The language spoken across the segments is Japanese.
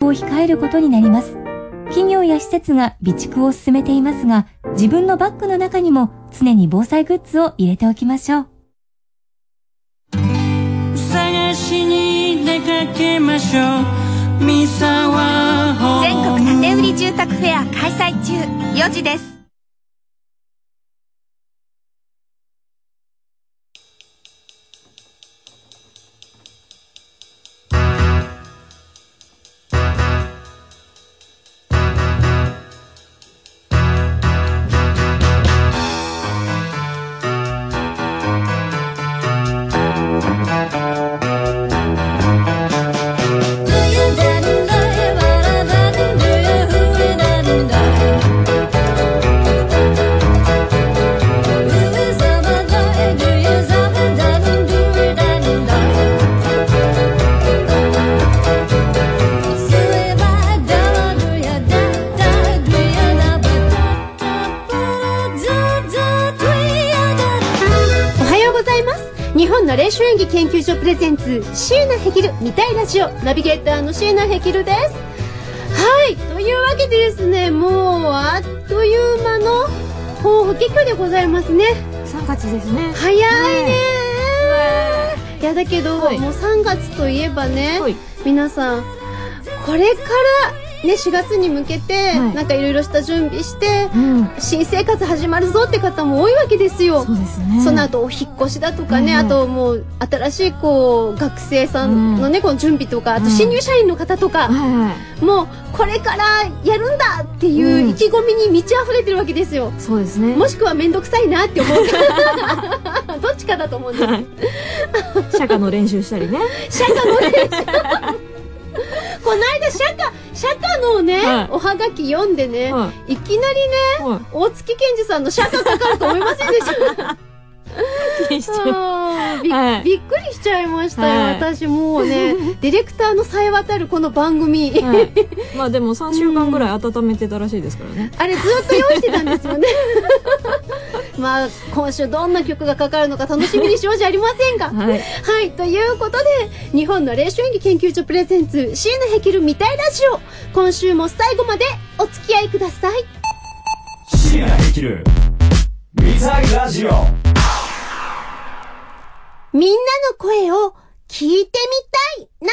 を控えることになります。企業や施設が備蓄を進めていますが、自分のバッグの中にも常に防災グッズを入れておきましょう。 探しに出かけましょう。三沢ホーム。 全国建売住宅フェア開催中。4時です。 霊視演技研究所プレゼンツ椎名ヘキル見たいラジオナビゲーターの椎名ヘキルです。はい、というわけでですね、もうあっという間の抱負結局でございますね。 3月ですね。 早いねいやだけど、もう3月といえばね、皆さんこれからね、4月に向けて、なんかいろいろした準備して、新生活始まるぞって方も多いわけですよ。そうですね。その後お引っ越しだとかね、あともう新しいこう学生さんのね、この準備とか、あと新入社員の方とか、もうこれからやるんだっていう意気込みに満ち溢れてるわけですよ。そうですね。もしくは面倒くさいなって思うどっちかだと思うんです。 社歌の練習したりね。 社歌の練習この間社歌のね、おはがき読んでね、いきなりね、大月健二さんの社歌かかると思いませんでしたびっくりしちゃいましたよ、私もうねディレクターのさえ渡るこの番組、 まあでも3週間ぐらい温めてたらしいですからね、 あれずっと用意してたんですよねまあ今週どんな曲がかかるのか楽しみにしようじゃありませんかはい、ということで日本の霊視演技研究所プレゼンツ椎名ヘキル見たいラジオ、今週も最後までお付き合いください。 椎名ヘキル見たいラジオ、 みんなの声を聞いてみたいな。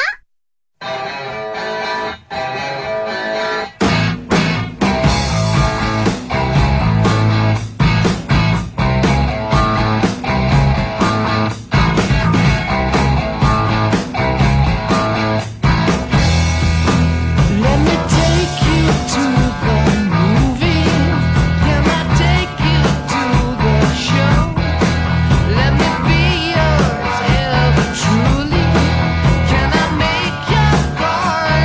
Truly, can I make your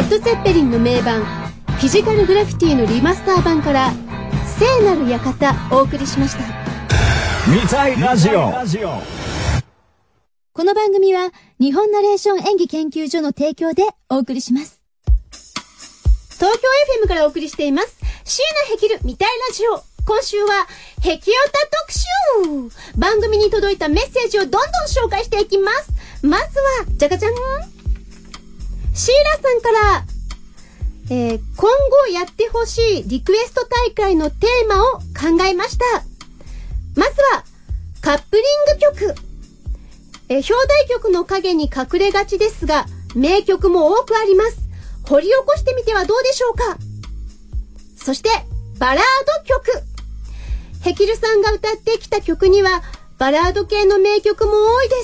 ッド・ゼッペリンの名盤フィジカルグラフィティのリマスター版から聖なる館お送りしました。 見たいラジオ。 この番組は日本ナレーション演技研究所の提供でお送りします。 東京 FM からお送りしています椎名ヘキル見たいラジオ。今週はヘキオタ特集。番組に届いたメッセージをどんどん紹介していきます。まずはじゃがじゃん、シーラさんから、今後やってほしいリクエスト大会のテーマを考えました。まずはカップリング曲。表題曲の影に隠れがちですが名曲も多くあります。掘り起こしてみてはどうでしょうか。そしてバラード曲。ヘキルさんが歌ってきた曲にはバラード系の名曲も多いです。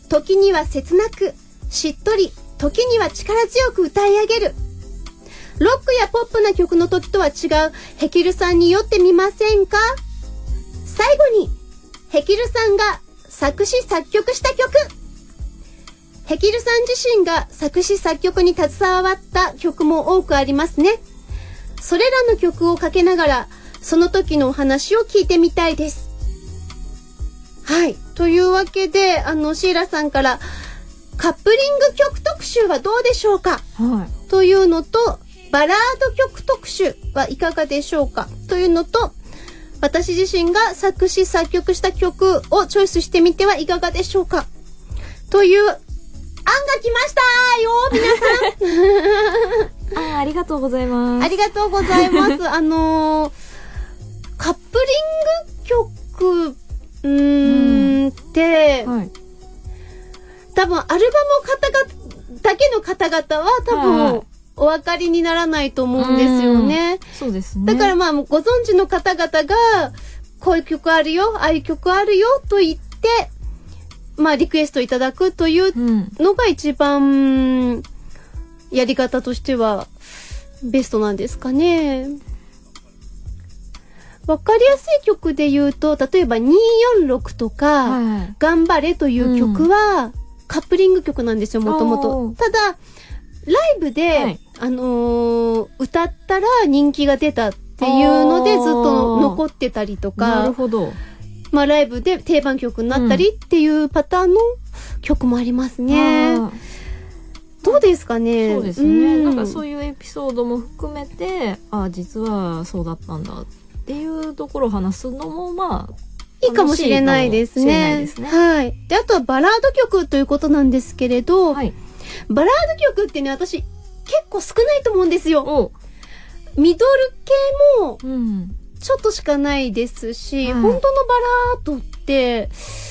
時には切なくしっとり、時には力強く歌い上げる。ロックやポップな曲の時とは違うヘキルさんに酔ってみませんか。最後にヘキルさんが作詞作曲した曲。ヘキルさん自身が作詞作曲に携わった曲も多くありますね。それらの曲をかけながらその時のお話を聞いてみたいです。はい。というわけで、シーラさんからカップリング曲特集はどうでしょうか、はい、というのと、バラード曲特集はいかがでしょうかというのと、私自身が作詞作曲した曲をチョイスしてみてはいかがでしょうかという案が来ましたよ、皆さん。 ありがとうございます。 ありがとうございます。カップリング曲って、はい、多分アルバムを買っただけの方々は多分お分かりにならないと思うんですよね。 そうですね。 だからまあご存知の方々がこういう曲あるよ、ああいう曲あるよと言ってまあリクエストいただくというのが一番やり方としてはベストなんですかね。わかりやすい曲で言うと、例えば246とか、はい、頑張れという曲は、カップリング曲なんですよ、もともと。ただ、ライブで、はい、歌ったら人気が出たっていうのでずっと残ってたりとか、 なるほど。 まあライブで定番曲になったりっていうパターンの曲もありますね。どうですかね。 そうですね。なんかそういうエピソードも含めて、実はそうだったんだっていうところを話すのもまあいいかもしれないですね。はい。で、あとはバラード曲ということなんですけれど、はい、バラード曲ってね、私結構少ないと思うんですよ。ミドル系もちょっとしかないですし、本当のバラードって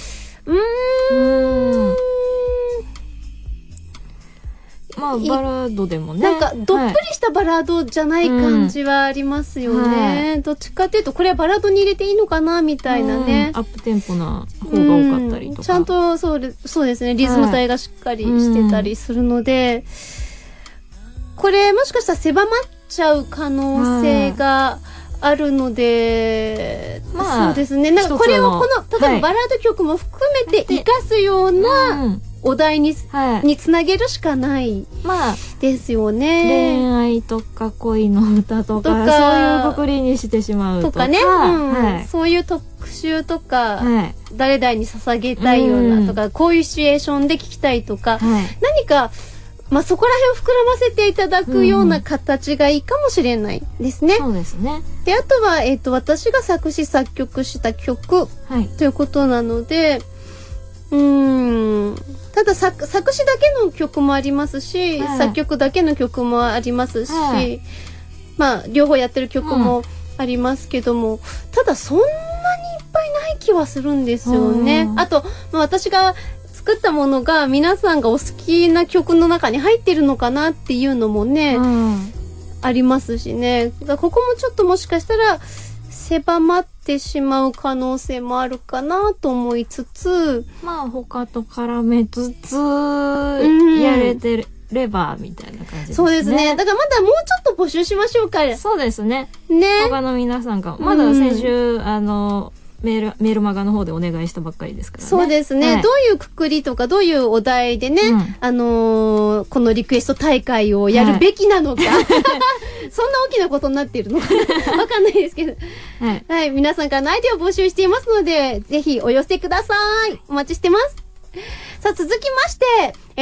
まあバラードでもね、 なんかどっぷりしたバラードじゃない感じはありますよね、どっちかっていうとこれはバラードに入れていいのかなみたいなね、 アップテンポな方が多かったりとか、 ちゃんとそうですね、リズム体がしっかりしてたりするので、これもしかしたら狭まっちゃう可能性があるので、そうですね、なんかこれを例えばバラード曲も含めて活かすようなお題につなげるしかないですよね。 恋愛とか恋の歌とかそういうくくりにしてしまうとかね、 そういう特集とか、誰々に捧げたいようなとか、こういうシチュエーションで聞きたいとか、何かそこら辺を膨らませていただくような形がいいかもしれないですね。 そうですね。 で、あとは私が作詞作曲した曲ということなので、ただ作詞だけの曲もありますし、作曲だけの曲もありますし、まあ両方やってる曲もありますけども、ただそんなにいっぱいない気はするんですよね。あと、私が作ったものが皆さんがお好きな曲の中に入ってるのかなっていうのもね、ありますしね。ここもちょっともしかしたら狭まってしまう可能性もあるかなと思いつつ、 他と絡めつつやれてればみたいな感じですね。 そうですね。だからまだもうちょっと募集しましょうか。 そうですね。他の皆さんがまだ先週メールマガの方でお願いしたばっかりですからね。 そうですね。どういうくくりとか、どういうお題でね、このリクエスト大会をやるべきなのか、そんな大きなことになっているのかわかんないですけど。はい。皆さんからのアイデアを募集していますので、ぜひお寄せください。お待ちしてます。さあ、続きまして、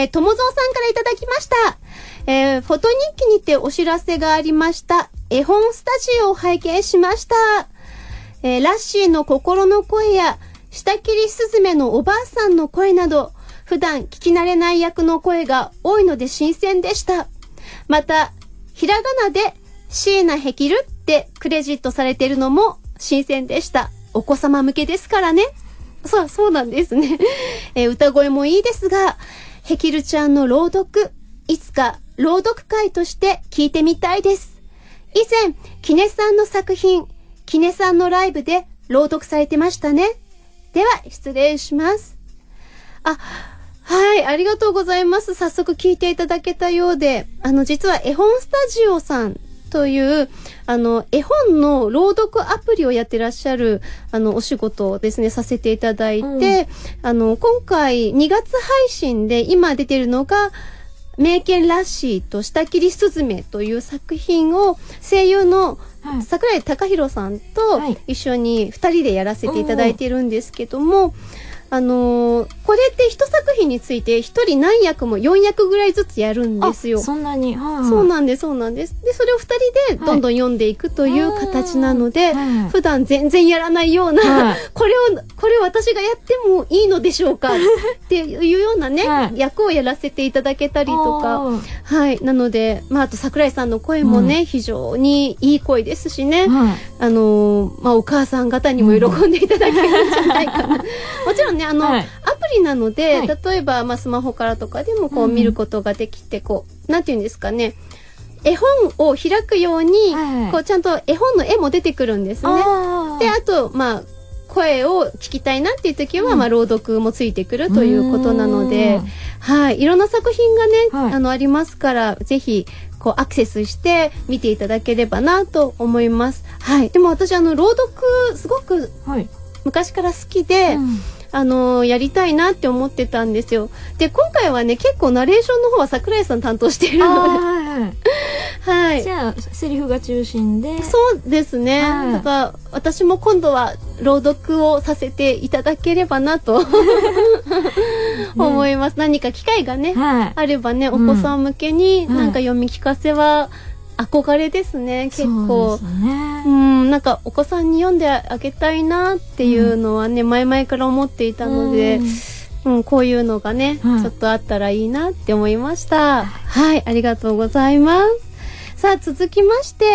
ともぞうさんからいただきました。フォト日記にてお知らせがありました。絵本スタジオを拝見しました。ラッシーの心の声や、下切りスズメのおばあさんの声など、普段聞き慣れない役の声が多いので新鮮でした。また、ひらがなで椎名ヘキルってクレジットされているのも新鮮でした。お子様向けですからね。そうなんですね。歌声もいいですが、ヘキルちゃんの朗読、いつか朗読会として聞いてみたいです。以前、キネさんの作品、キネさんのライブで朗読されてましたね。では、失礼します。はい、ありがとうございます。早速聞いていただけたようで、実は絵本スタジオさんという、絵本の朗読アプリをやってらっしゃる、お仕事をですね、させていただいて、今回2月配信で今出てるのが、名犬ラッシーと下切りスズメという作品を声優の桜井貴弘さんと一緒に2人でやらせていただいているんですけども、これって一作品について一人何役も4役ぐらいずつやるんですよ。 そんなに、 そうなんです。で、それを2人でどんどん読んでいくという形なので、普段全然やらないような、これを私がやってもいいのでしょうかっていうようなね、役をやらせていただけたりとか、はい。なので、あと桜井さんの声もね、非常にいい声ですしね、お母さん方にも喜んでいただけるんじゃないかな。もちろんね、アプリなので、例えば、スマホからとかでもこう見ることができて、こう、なんていうんですかね、絵本を開くように、こう、ちゃんと絵本の絵も出てくるんですね。で、あと、声を聞きたいなっていう時は、朗読もついてくるということなので、はい、いろんな作品がね、ありますから、ぜひ、こう、アクセスして見ていただければなと思います。はい。でも私、朗読、すごく、昔から好きで、やりたいなって思ってたんですよ。で、今回はね、結構ナレーションの方は桜井さん担当しているので。はい。 じゃあ、セリフが中心で。 そうですね。だから、私も今度は朗読をさせていただければなと思います。何か機会がね、あればね、お子さん向けになんか読み聞かせは、憧れですね、結構。なんかお子さんに読んであげたいなっていうのはね、前々から思っていたので、こういうのがね、ちょっとあったらいいなって思いました。はい、ありがとうございます。さあ、続きまして、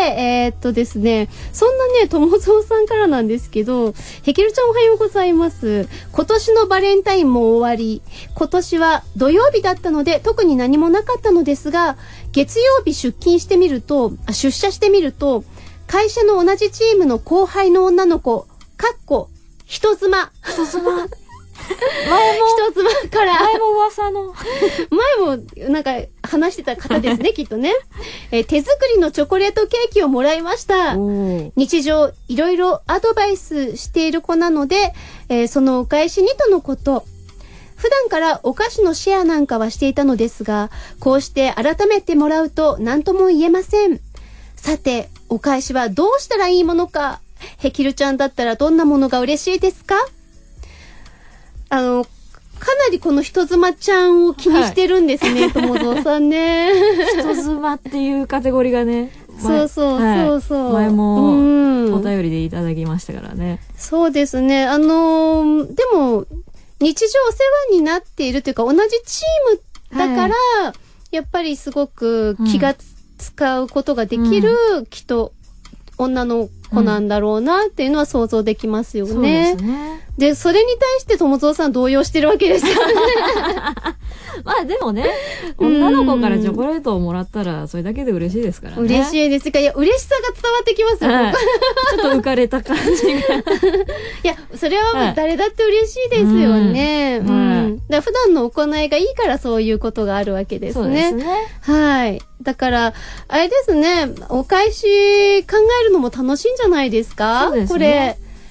ですね、そんなね、ともぞうさんからなんですけど、ヘキルちゃんおはようございます。今年のバレンタインも終わり、今年は土曜日だったので特に何もなかったのですが、月曜日出社してみると、会社の同じチームの後輩の女の子、人妻。人妻から。 前も噂の。 前もなんか話してた方ですね、きっとね。手作りのチョコレートケーキをもらいました。日常いろいろアドバイスしている子なので、そのお返しにとのこと。普段からお菓子のシェアなんかはしていたのですが、こうして改めてもらうと何とも言えません。さて、お返しはどうしたらいいものか。ヘキルちゃんだったらどんなものが嬉しいですか？かなりこの人妻ちゃんを気にしてるんですね、ともぞうさんね。 人妻っていうカテゴリーがね。 そう。 前もお便りでいただきましたからね。 そうですね。でも、日常お世話になっているというか、同じチームだから、やっぱりすごく気が使うことができる、きっと、女の子なんだろうなっていうのは想像できますよね。そうですね。で、それに対してともぞうさん動揺してるわけですよね。 でもね、女の子からチョコレートをもらったら、それだけで嬉しいですからね。 嬉しいですか。いや、嬉しさが伝わってきますよ。 ちょっと浮かれた感じが。いや、それは誰だって嬉しいですよね。だから普段の行いがいいからそういうことがあるわけですね。そうですね。はい。だから、あれですね、お返し考えるのも楽しいんじゃないですか？そうですね。これ、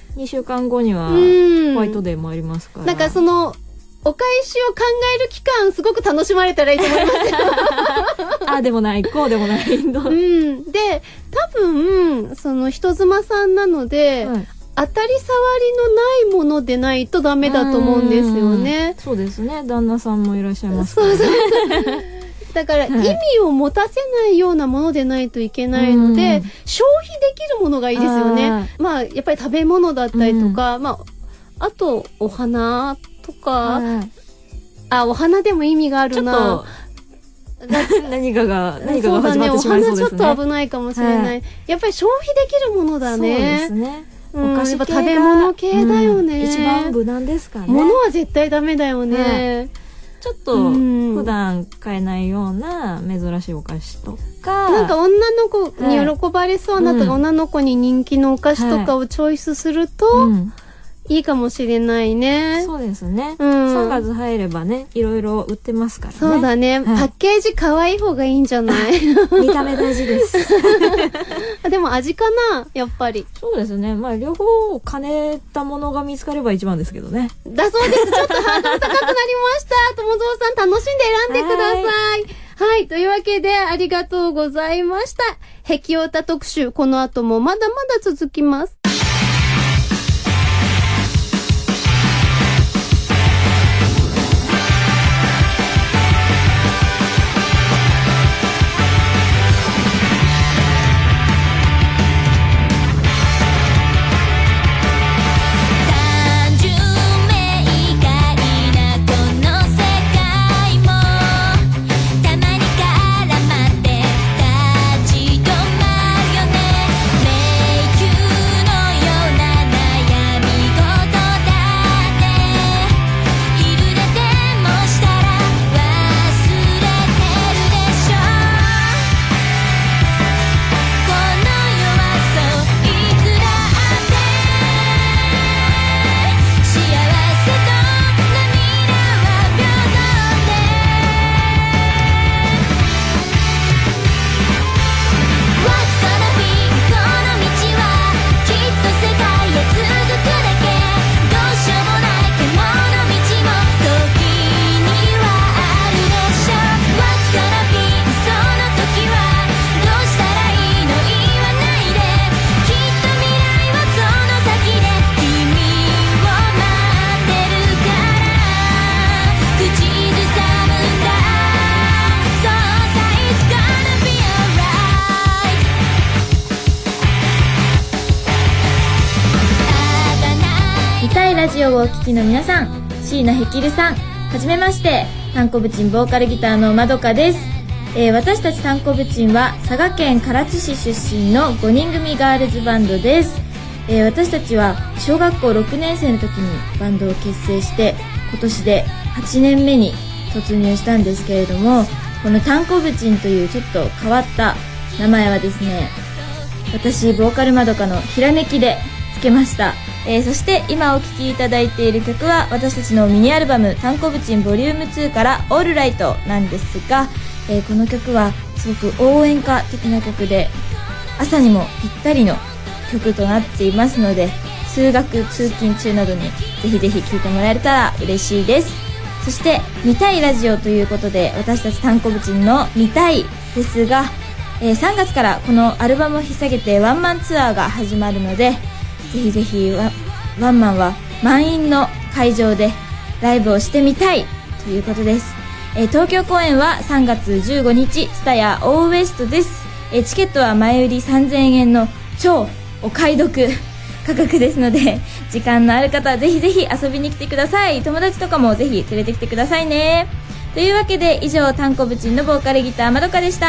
2週間後にはホワイトデーもありますから。 なんかそのお返しを考える期間すごく楽しまれたらいいと思いますよ。 ああでもないこうでもないで多分その人妻さんなので、はい、当たり障りのないものでないとダメだと思うんですよね。 そうですね。旦那さんもいらっしゃいますからね。 だから意味を持たせないようなものでないといけないので、消費できるものがいいですよね。まあやっぱり食べ物だったりとか、まああとお花とか、お花でも意味があるな。 何かが始まってしまいそうですね。お花ちょっと危ないかもしれない。やっぱり消費できるものだね。 そうですね。 お菓子系が食べ物系だよね。 一番無難ですかね。 物は絶対ダメだよね。 ちょっと普段買えないような珍しいお菓子とか、 なんか女の子に喜ばれそうなとか、女の子に人気のお菓子とかをチョイスするといいかもしれないね。 そうですね。3月入ればね、いろいろ売ってますからね。 そうだね。パッケージ可愛い方がいいんじゃない？ 見た目大事です。 でも味かな、やっぱり。 そうですね。まあ両方兼ねたものが見つかれば一番ですけどね。 だそうです。ちょっとハードル高くなりました。友蔵さん楽しんで選んでください。はい。というわけでありがとうございました。壁オタ特集、この後もまだまだ続きます。 ラジオをお聞きの皆さん、椎名ヘキルさん、はじめまして。炭鉱部鎮ボーカルギターのまどかです。私たち炭鉱部鎮は佐賀県唐津市出身の5人組ガールズバンドです。私たちは小学校6年生の時にバンドを結成して、今年で8年目に突入したんですけれども、この炭鉱部鎮というちょっと変わった名前はですね、私ボーカルまどかのひらめきでつけました。そして今お聴きいただいている曲は私たちのミニアルバム炭鉱部鎮ボリューム2からオールライトなんですが、この曲はすごく応援歌的な曲で朝にもぴったりの曲となっていますので、通学通勤中などにぜひぜひ聴いてもらえたら嬉しいです。そして見たいラジオということで、私たち炭鉱部鎮の見たいですが、3月からこのアルバムを引っ提げてワンマンツアーが始まるので、ぜひぜひワンマンは満員の会場でライブをしてみたいということです。東京公演は3月15日ツタヤオーウエストです。チケットは前売り3000円の超お買い得価格ですので、時間のある方はぜひぜひ遊びに来てください。友達とかもぜひ連れてきてくださいね。というわけで以上、炭鉱部鎮のボーカルギターまどかでした。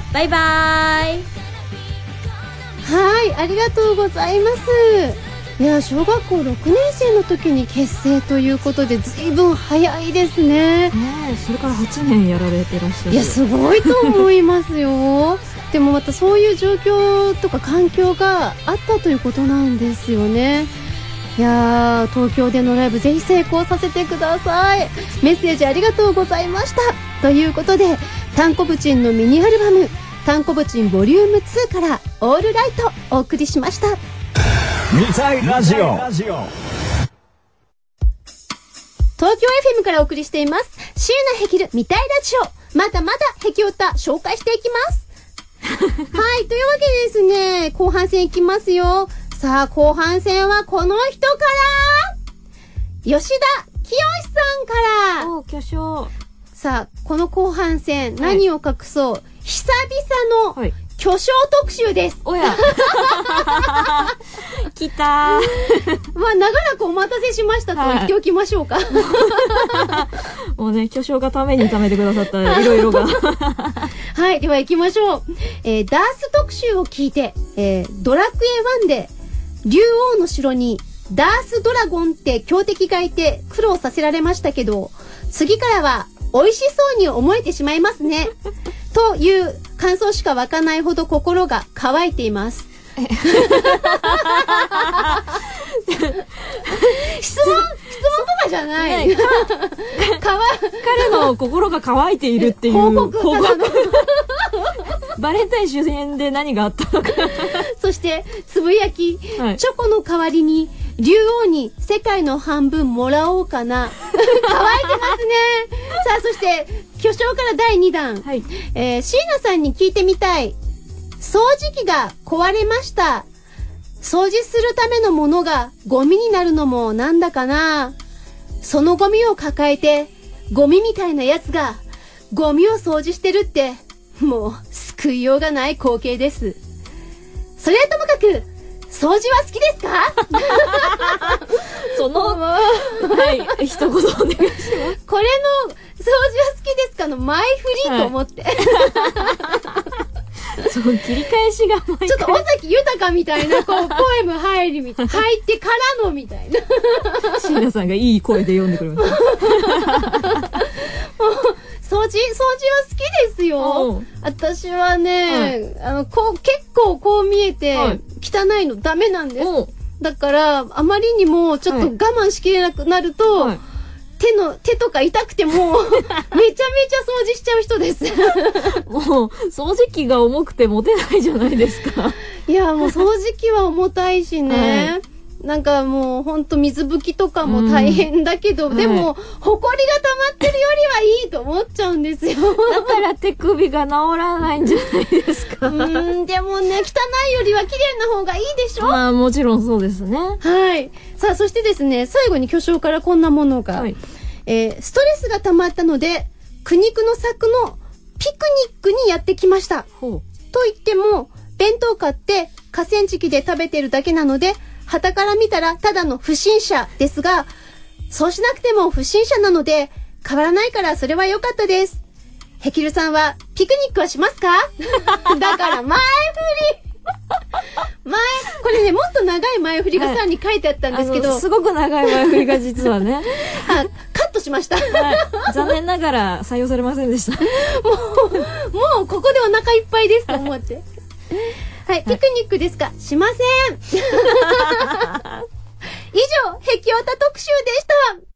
バイバーイ。 はい、ありがとうございます。いや、小学校6年生の時に結成ということで随分早いですね。 それから8年やられてらっしゃる。 いや、すごいと思いますよ。でもまたそういう状況とか環境があったということなんですよね。いやー、東京でのライブぜひ成功させてください。メッセージありがとうございました。ということで、炭鉱部鎮のミニアルバム炭鉱部鎮ボリューム2からオールライトお送りしました。 未来ラジオ。 東京 FM からお送りしています椎名ヘキル未来ラジオ。まだまだヘキオタ紹介していきますはい、というわけでですね、後半戦いきますよ。さあ、後半戦はこの人から吉田清さんから。 お、巨匠。 さあ、この後半戦、何を隠そう、久々の巨匠特集です。 おや来たーまあ、長らくお待たせしましたと言っておきましょうか。 もうね、巨匠がために貯めてくださったいろいろが。 はい、では行きましょう。ダース特集を聞いて、ドラクエ1で、竜王の城にダースドラゴンって強敵がいて苦労させられましたけど、次からは美味しそうに思えてしまいますね。という感想しか湧かないほど心が乾いています。質問とかじゃない。 彼の心が乾いているっていう報告。バレンタイン周辺で何があったのか。 そしてつぶやき、はい、チョコの代わりに竜王に世界の半分もらおうかな。乾いてますね。さあ、そして巨匠から第2弾、はい、椎名さんに聞いてみたい。掃除機が壊れました。掃除するためのものがゴミになるのもなんだかな。そのゴミを抱えてゴミみたいなやつがゴミを掃除してるってもう救いようがない光景です。それはともかく掃除は好きですか？ そのはい一言お願いします。 これの掃除は好きですかの前振りと思って、 そう切り返しが毎回ちょっと尾崎豊みたいなこうポエム入りみたいな入ってからのみたいな椎名さんがいい声で読んでくれました掃除は好きですよ。私はね、はい、結構こう見えて、はい、汚いのダメなんです。だからあまりにもちょっと我慢しきれなくなると、はい、手とか痛くてもめちゃめちゃ掃除しちゃう人です。 もう掃除機が重くて持てないじゃないですか。 いや、もう掃除機は重たいしね。はい、なんかもうほんと水拭きとかも大変だけど、でも、ほこりが溜まってるよりはいいと思っちゃうんですよ。 だから手首が治らないんじゃないですか。 でもね、汚いよりは綺麗な方がいいでしょ。 まあもちろんそうですね。 はい。さあ、そしてですね、最後に巨匠からこんなものが。はい、ストレスが溜まったので、苦肉の策のピクニックにやってきました。と言っても、弁当買って河川敷で食べてるだけなので、傍から見たらただの不審者ですが、そうしなくても不審者なので変わらないからそれは良かったです。ヘキルさんはピクニックはしますか？だから前振りこれね、もっと長い前振りがさらに書いてあったんですけど、 すごく長い前振りが実はねカットしました、 はい、残念ながら採用されませんでした。 もうここでお腹いっぱいですと思ってはい、ピクニックですか？しません。以上、ヘキオタ特集でした。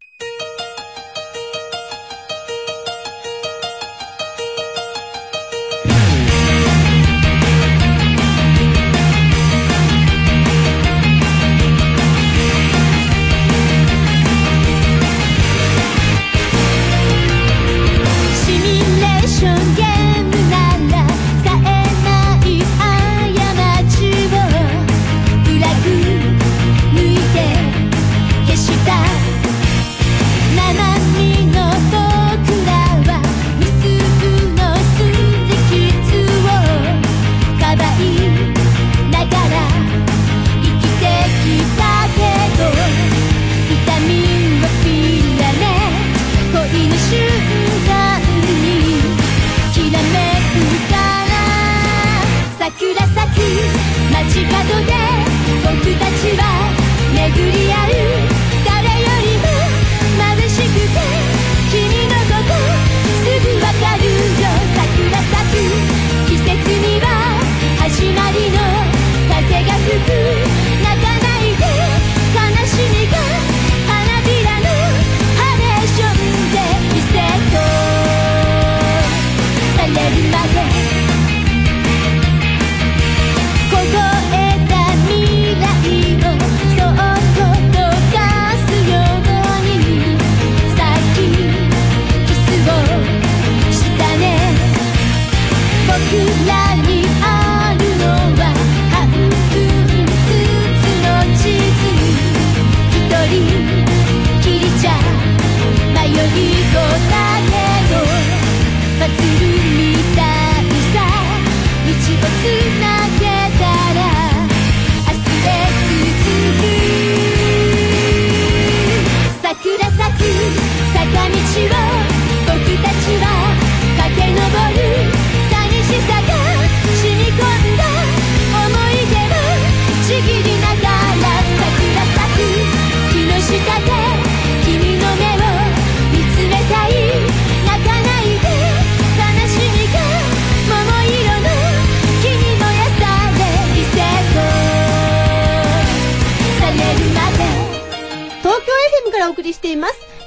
シミュレーションゲームならさえない過ちをプラグ抜いて消した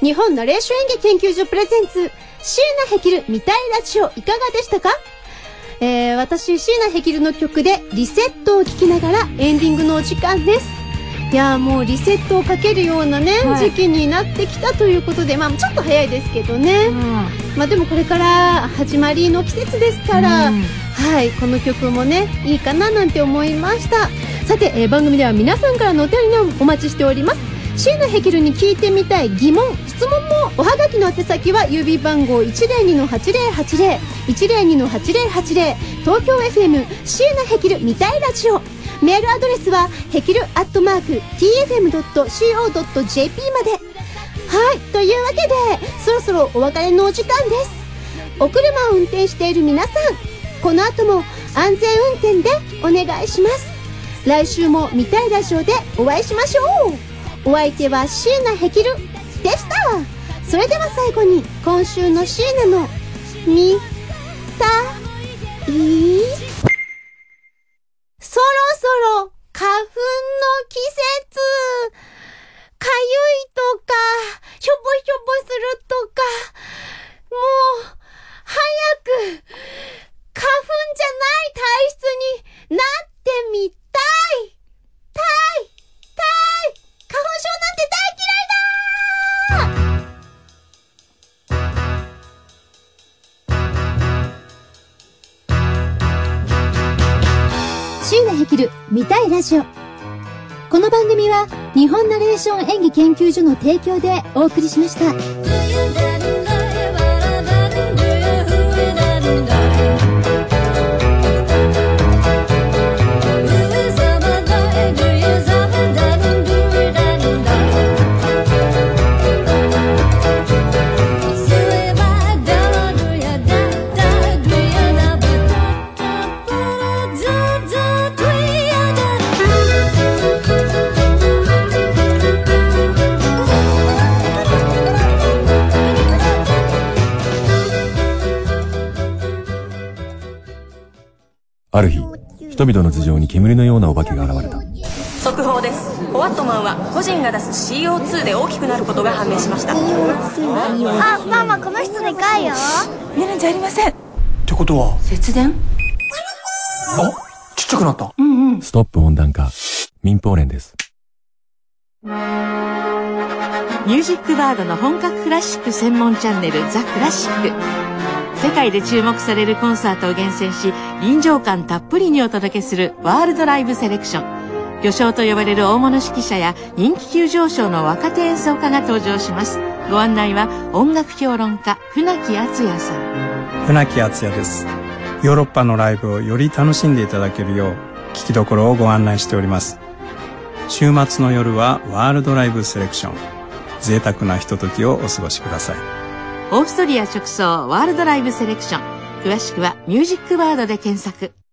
日本ナレーション演劇研究所プレゼンツ、椎名ヘキル見たいラジオいかがでしたか？私、椎名ヘキルの曲でリセットを聴きながらエンディングのお時間です。いやーもうリセットをかけるようなね、時期になってきたということで、まあちょっと早いですけどね。まあでもこれから始まりの季節ですから、はい、この曲もね、いいかななんて思いました。さて、番組では皆さんからのお便りをお待ちしております。椎名ヘキルに聞いてみたい疑問、質問もおはがきの宛先は郵便番号 102-8080 102-8080 東京 FM 椎名ヘキル見たいラジオ。メールアドレスはヘキル@tfm.co.jp まで。はい、というわけでそろそろお別れのお時間です。お車を運転している皆さん、この後も安全運転でお願いします。来週も見たいラジオでお会いしましょう。お相手は椎名ヘキルでした。それでは最後に今週の椎名の見たい。そろそろ花粉の季節。かゆいとかしょぼしょぼするとか、もう早く花粉じゃない体質になってみたい。花粉症なんて大嫌いだ。 椎名ヘキル見たいラジオ。この番組は日本ナレーション演技研究所の提供でお送りしました。 ある日、人々の頭上に煙のようなお化けが現れた。 速報です。ホワットマンは個人が出す CO2 で大きくなることが判明しました。 あ、ママ、この人でかいよ。 見るんじゃありません。 ってことは節電？ あ、ちっちゃくなった。 ストップ温暖化、民放連です。 ミュージックバードの本格クラシック専門チャンネルザ・クラシック。世界で注目されるコンサートを厳選し、臨場感たっぷりにお届けするワールドライブセレクション。巨匠と呼ばれる大物指揮者や人気急上昇の若手演奏家が登場します。ご案内は音楽評論家船木敦也さん。 船木敦也です。ヨーロッパのライブをより楽しんでいただけるよう聴きどころをご案内しております。週末の夜はワールドライブセレクション。贅沢なひとときをお過ごしください。 オーストリア直送ワールドライブセレクション。詳しくはミュージックバードで検索。